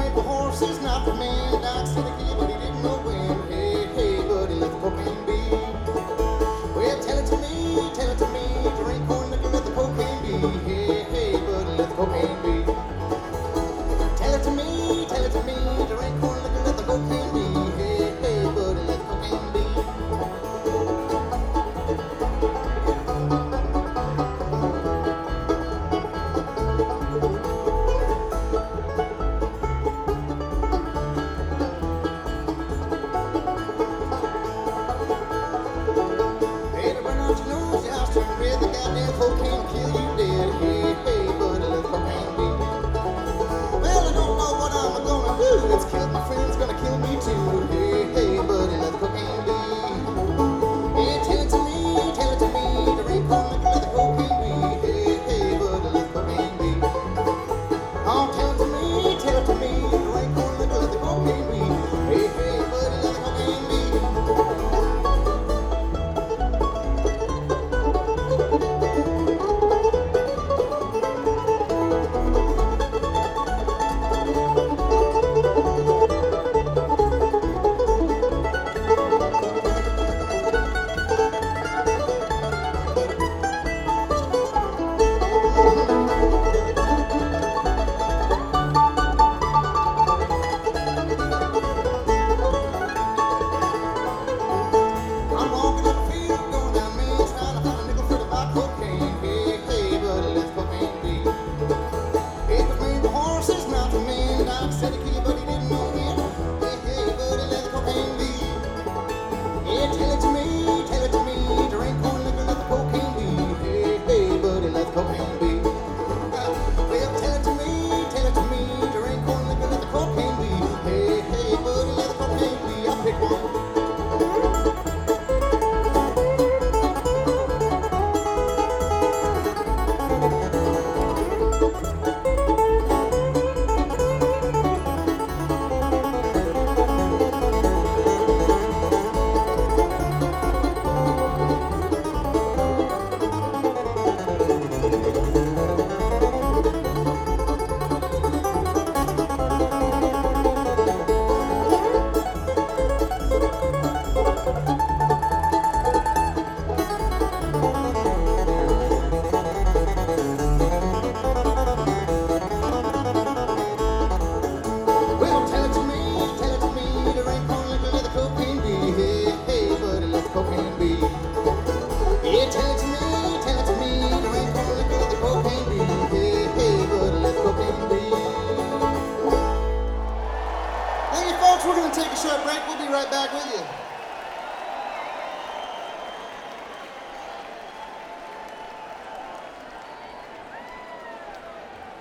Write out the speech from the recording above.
went for horses, not for men. Doc said a kid, but he didn't know when. Hey, hey, buddy, let the cocaine be. Well, tell it to me, tell it to me. Drink corn liquor, let the cocaine be. Hey, hey, buddy, let the cocaine be. Tell it to me, tell it to me. Drink corn liquor, let the cocaine be. Hey, hey, buddy, let the cocaine be. Cocaine kill you dead. Hey, hey, buddy, let the cocaine be. Well, I don't know what I'm gonna do. It's killed my friends, gonna kill me too. Hey, hey, buddy, let the cocaine be. Yeah, tell it to me, tell it to me. There ain't corn liquor, let the cocaine be. Hey, hey, buddy, let the cocaine be. Oh, tell it to me, tell it to me. There ain't corn liquor, let the cocaine be. Hey, hey, buddy, let the cocaine be. We're going to take a short break. We'll be right back with you.